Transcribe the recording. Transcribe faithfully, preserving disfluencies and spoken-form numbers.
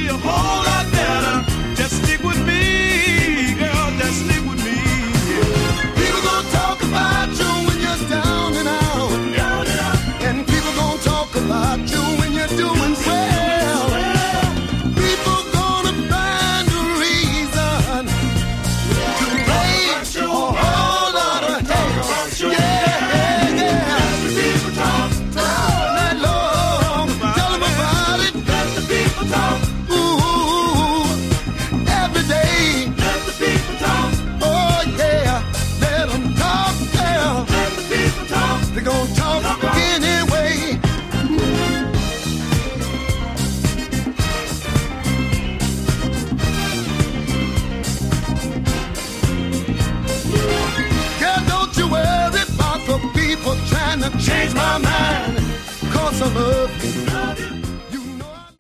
be a whole lot better. Just stick with me, girl, just stick with me. Yeah. People gonna talk about you when you're down and out. Down and out. And people gonna talk about you when you're doing well. People gonna find a reason to raise a whole lot of hate. Yeah, yeah. Let the people talk all night long. Tell them about it. Let the people talk. Ooh, every day. Let the people talk. Oh yeah, let them talk. Yeah. Let the people talk. They're gonna talk anyway. Girl, don't you worry about the people trying to change my mind. 'Cause I love you